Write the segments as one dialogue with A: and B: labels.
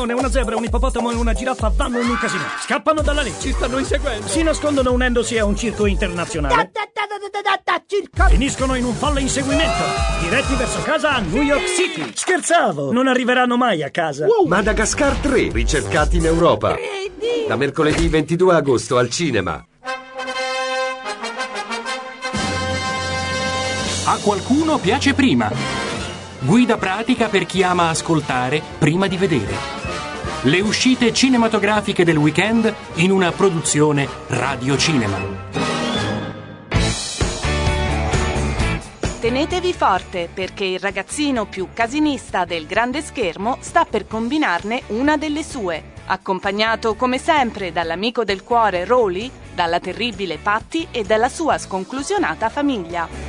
A: leone, una zebra, un ippopotamo e una giraffa vanno in un casino. Scappano dalla legge.
B: Ci stanno inseguendo.
A: Si nascondono unendosi a un circo internazionale.
C: Circo.
A: Finiscono in un folle inseguimento, diretti verso casa a New York City. Scherzavo, non arriveranno mai a casa.
D: Madagascar 3, ricercati in Europa. Da mercoledì 22 agosto al cinema.
E: A qualcuno piace prima. Guida pratica per chi ama ascoltare prima di vedere. Le uscite cinematografiche del weekend in una produzione Radio Cinema.
F: Tenetevi forte perché il ragazzino più casinista del grande schermo sta per combinarne una delle sue, accompagnato come sempre dall'amico del cuore Rolly, dalla terribile Patty e dalla sua sconclusionata famiglia.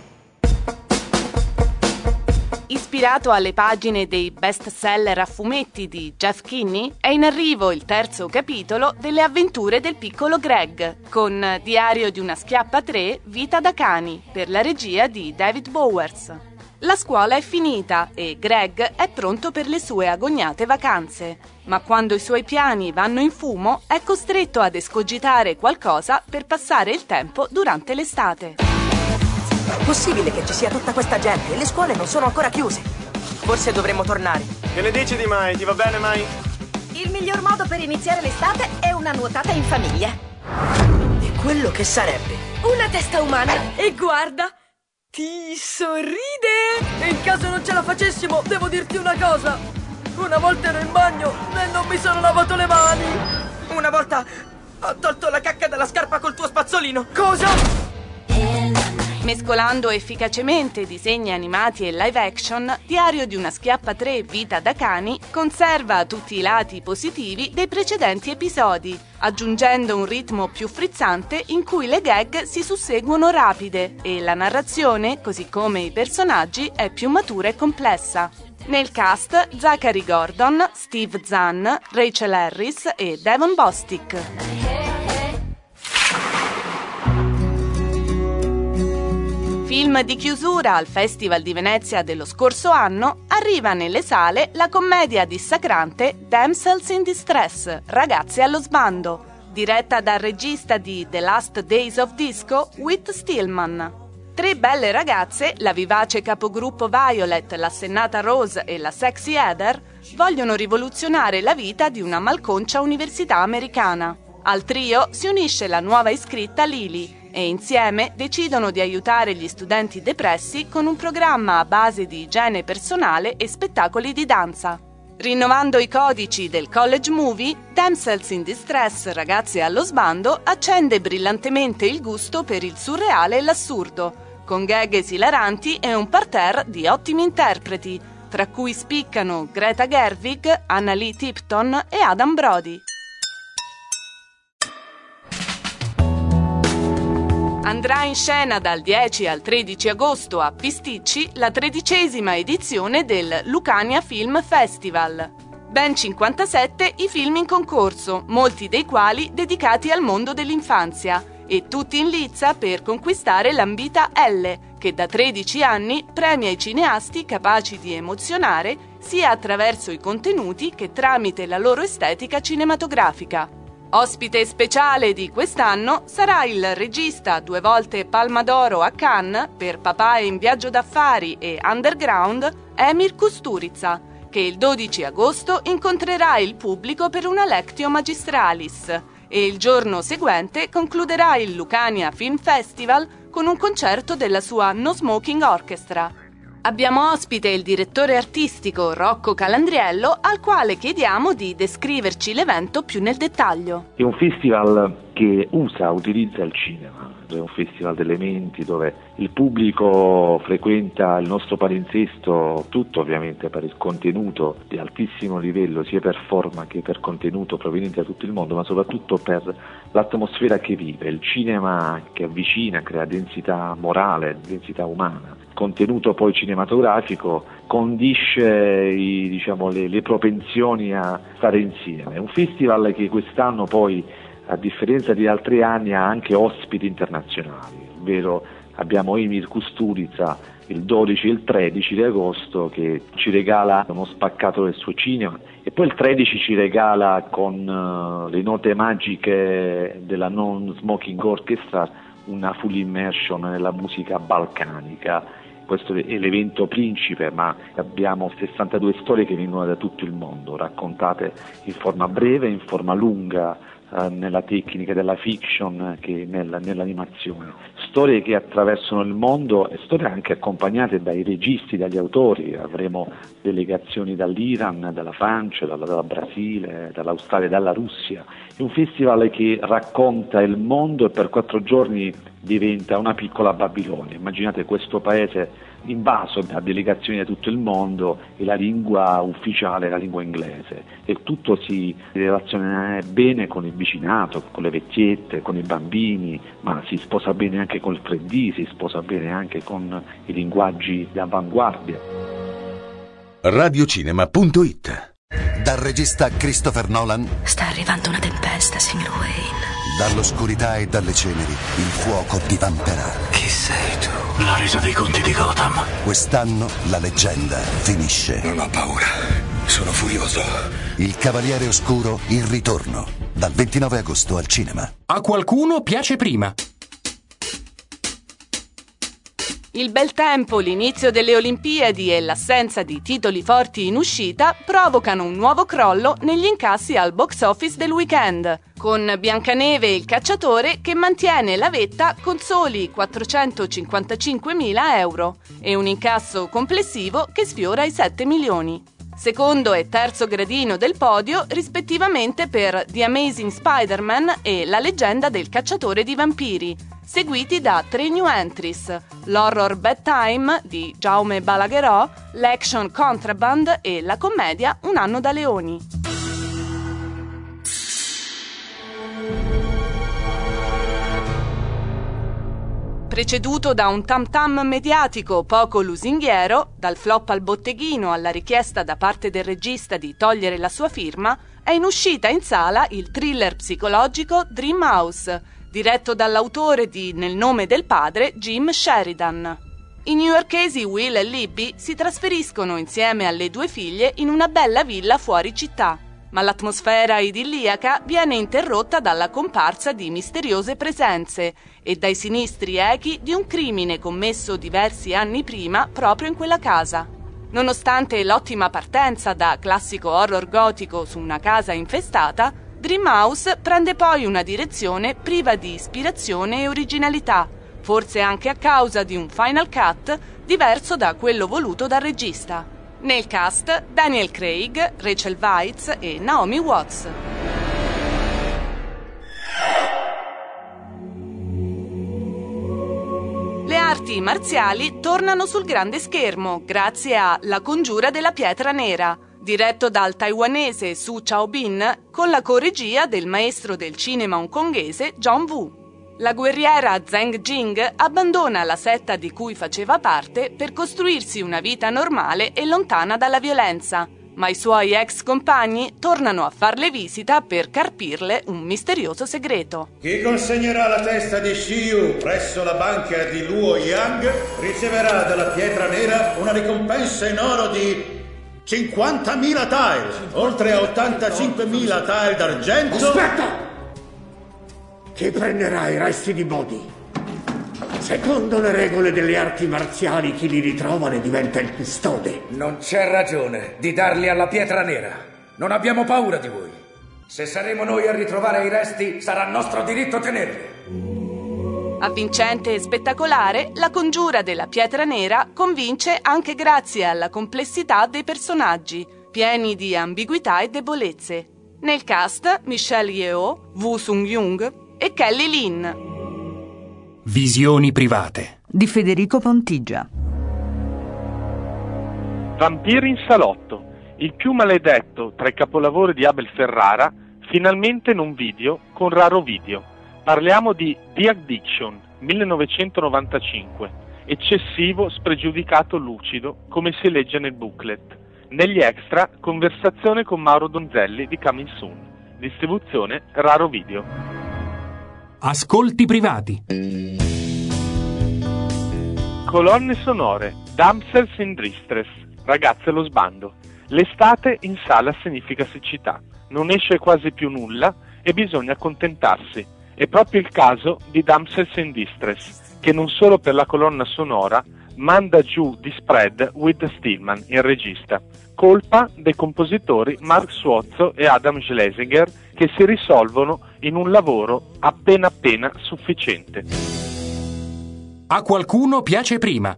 F: Ispirato alle pagine dei best-seller a fumetti di Jeff Kinney, è in arrivo il terzo capitolo delle avventure del piccolo Greg, con Diario di una schiappa 3, Vita da cani, per la regia di David Bowers. La scuola è finita e Greg è pronto per le sue agognate vacanze, ma quando i suoi piani vanno in fumo è costretto ad escogitare qualcosa per passare il tempo durante l'estate.
G: Possibile che ci sia tutta questa gente e le scuole non sono ancora chiuse. Forse dovremmo tornare.
B: Che ne dici di Mai? Ti va bene, Mai?
H: Il miglior modo per iniziare l'estate è una nuotata in famiglia.
G: E quello che sarebbe?
H: Una testa umana. E guarda, ti sorride.
I: E in caso non ce la facessimo, devo dirti una cosa. Una volta ero in bagno e non mi sono lavato le mani.
G: Una volta ho tolto la cacca dalla scarpa col tuo spazzolino.
I: Cosa?
F: Mescolando efficacemente disegni animati e live action, Diario di una schiappa 3, Vita da cani conserva tutti i lati positivi dei precedenti episodi, aggiungendo un ritmo più frizzante in cui le gag si susseguono rapide e la narrazione, così come i personaggi, è più matura e complessa. Nel cast Zachary Gordon, Steve Zahn, Rachel Harris e Devon Bostick. Film di chiusura al Festival di Venezia dello scorso anno, arriva nelle sale la commedia dissacrante Damsels in Distress, Ragazze allo sbando, diretta dal regista di The Last Days of Disco, Whit Stillman. Tre belle ragazze, la vivace capogruppo Violet, l'assennata Rose e la sexy Heather, vogliono rivoluzionare la vita di una malconcia università americana. Al trio si unisce la nuova iscritta Lily, e insieme decidono di aiutare gli studenti depressi con un programma a base di igiene personale e spettacoli di danza. Rinnovando i codici del college movie, Damsels in Distress, Ragazze allo sbando, accende brillantemente il gusto per il surreale e l'assurdo, con gag esilaranti e un parterre di ottimi interpreti, tra cui spiccano Greta Gerwig, Annalie Tipton e Adam Brody. Andrà in scena dal 10 al 13 agosto a Pisticci la 13ª edizione del Lucania Film Festival. Ben 57 i film in concorso, molti dei quali dedicati al mondo dell'infanzia, e tutti in lizza per conquistare l'ambita L, che da 13 anni premia i cineasti capaci di emozionare sia attraverso i contenuti che tramite la loro estetica cinematografica. Ospite speciale di quest'anno sarà il regista 2 volte Palma d'Oro a Cannes per Papà è in viaggio d'affari e Underground, Emir Kusturica, che il 12 agosto incontrerà il pubblico per una lectio magistralis e il giorno seguente concluderà il Lucania Film Festival con un concerto della sua No Smoking Orchestra. Abbiamo ospite il direttore artistico Rocco Calandriello, al quale chiediamo di descriverci l'evento più nel dettaglio.
J: È un festival che utilizza il cinema, è un festival delle menti dove il pubblico frequenta il nostro palinsesto, tutto ovviamente per il contenuto di altissimo livello, sia per forma che per contenuto proveniente da tutto il mondo, ma soprattutto per l'atmosfera che vive, il cinema che avvicina, crea densità morale, densità umana. Contenuto poi cinematografico condisce le propensioni a stare insieme. È un festival che quest'anno poi, a differenza di altri anni, ha anche ospiti internazionali, ovvero abbiamo Emir Kusturica, il 12 e il 13 di agosto, che ci regala uno spaccato del suo cinema, e poi il 13 ci regala con le note magiche della Non Smoking Orchestra una full immersion nella musica balcanica. Questo è l'evento principe, ma abbiamo 62 storie che vengono da tutto il mondo, raccontate in forma breve, in forma lunga, nella tecnica della fiction che nell'animazione. Storie che attraversano il mondo e storie anche accompagnate dai registi, dagli autori. Avremo delegazioni dall'Iran, dalla Francia, dal Brasile, dall'Australia, dalla Russia. È un festival che racconta il mondo e per 4 giorni diventa una piccola Babilonia. Immaginate questo paese invaso da delegazioni da tutto il mondo e la lingua ufficiale è la lingua inglese, e tutto si relaziona bene con il vicinato, con le vecchiette, con i bambini, ma si sposa bene anche col 3D, si sposa bene anche con i linguaggi d'avanguardia.
K: Radiocinema.it. Dal regista Christopher Nolan
L: sta arrivando una tempesta, signor Wayne.
K: Dall'oscurità e dalle ceneri il fuoco divamperà.
M: Chi sei tu? La resa dei conti di Gotham.
K: Quest'anno la leggenda finisce.
M: Non ho paura, sono furioso.
K: Il Cavaliere Oscuro, il ritorno. Dal 29 agosto al cinema.
E: A qualcuno piace prima.
F: Il bel tempo, l'inizio delle Olimpiadi e l'assenza di titoli forti in uscita provocano un nuovo crollo negli incassi al box office del weekend, con Biancaneve e il cacciatore che mantiene la vetta con soli 455.000 euro e un incasso complessivo che sfiora i 7 milioni. Secondo e terzo gradino del podio rispettivamente per The Amazing Spider-Man e La leggenda del cacciatore di vampiri, seguiti da 3 new entries: l'horror Bedtime di Jaume Balaguerò, l'action Contraband e la commedia Un anno da leoni. Preceduto da un tam-tam mediatico poco lusinghiero, dal flop al botteghino alla richiesta da parte del regista di togliere la sua firma, è in uscita in sala il thriller psicologico Dream House, diretto dall'autore di Nel nome del padre, Jim Sheridan. I newyorkesi Will e Libby si trasferiscono insieme alle 2 figlie in una bella villa fuori città, ma l'atmosfera idilliaca viene interrotta dalla comparsa di misteriose presenze e dai sinistri echi di un crimine commesso diversi anni prima proprio in quella casa. Nonostante l'ottima partenza da classico horror gotico su una casa infestata, Dream House prende poi una direzione priva di ispirazione e originalità, forse anche a causa di un final cut diverso da quello voluto dal regista. Nel cast Daniel Craig, Rachel Weisz e Naomi Watts. Le arti marziali tornano sul grande schermo grazie a La congiura della pietra nera, diretto dal taiwanese Su Chaobin con la coregia del maestro del cinema hongkongese John Woo. La guerriera Zheng Jing abbandona la setta di cui faceva parte per costruirsi una vita normale e lontana dalla violenza, ma i suoi ex compagni tornano a farle visita per carpirle un misterioso segreto.
N: Chi consegnerà la testa di Shiyu presso la banca di Luo Yang riceverà dalla pietra nera una ricompensa in oro di 50.000 tile, oltre a 85.000 tile d'argento.
O: Aspetta! Chi prenderà i resti di Bodhi? Secondo le regole delle arti marziali, chi li ritrova ne diventa il custode.
P: Non c'è ragione di darli alla pietra nera. Non abbiamo paura di voi. Se saremo noi a ritrovare i resti, sarà nostro diritto tenerli.
F: Avvincente e spettacolare, La congiura della pietra nera convince anche grazie alla complessità dei personaggi, pieni di ambiguità e debolezze. Nel cast Michelle Yeoh, Woo Sung-young e Kelly Lin.
E: Visioni private
Q: di Federico Pontigia.
B: Vampiri in salotto, il più maledetto tra i capolavori di Abel Ferrara, finalmente in un video con Raro Video. Parliamo di The Addiction, 1995, eccessivo, spregiudicato, lucido, come si legge nel booklet. Negli extra, conversazione con Mauro Donzelli di Coming Soon. Distribuzione Raro Video.
E: Ascolti privati.
B: Colonne sonore: Damsels in Distress, Ragazze allo sbando. L'estate in sala significa siccità. Non esce quasi più nulla e bisogna accontentarsi. È proprio il caso di Damsels in Distress, che non solo per la colonna sonora manda giù di spread With Stillman, il regista. Colpa dei compositori Mark Suozzo e Adam Schlesinger, che si risolvono in un lavoro appena sufficiente.
E: A qualcuno piace prima.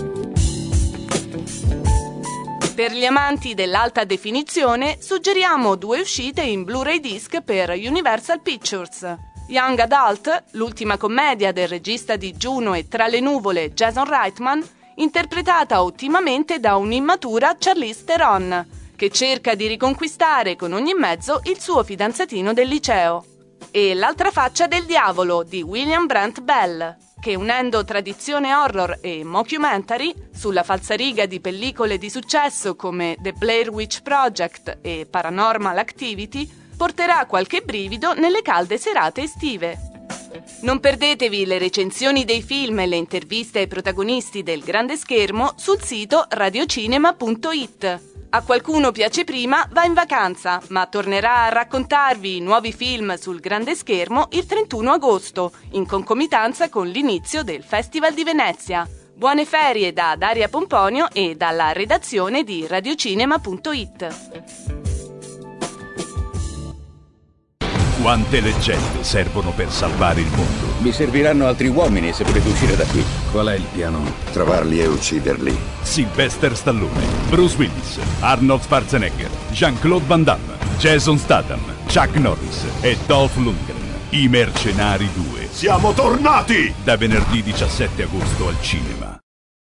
F: Per gli amanti dell'alta definizione suggeriamo 2 uscite in Blu-ray disc per Universal Pictures. Young Adult, l'ultima commedia del regista di Juno e Tra le nuvole Jason Reitman, interpretata ottimamente da un'immatura Charlize Theron, che cerca di riconquistare con ogni mezzo il suo fidanzatino del liceo. E L'altra faccia del diavolo di William Brent Bell, che unendo tradizione horror e mockumentary sulla falsariga di pellicole di successo come The Blair Witch Project e Paranormal Activity, porterà qualche brivido nelle calde serate estive. Non perdetevi le recensioni dei film e le interviste ai protagonisti del grande schermo sul sito radiocinema.it. A qualcuno piace prima va in vacanza, ma tornerà a raccontarvi i nuovi film sul grande schermo il 31 agosto, in concomitanza con l'inizio del Festival di Venezia. Buone ferie da Daria Pomponio e dalla redazione di radiocinema.it.
R: Quante leggende servono per salvare il mondo?
S: Mi serviranno altri uomini se volete uscire da qui.
R: Qual è il piano?
M: Trovarli e ucciderli.
R: Sylvester Stallone, Bruce Willis, Arnold Schwarzenegger, Jean-Claude Van Damme, Jason Statham, Chuck Norris e Dolph Lundgren. I Mercenari 2.
M: Siamo tornati!
R: Da venerdì 17 agosto al cinema.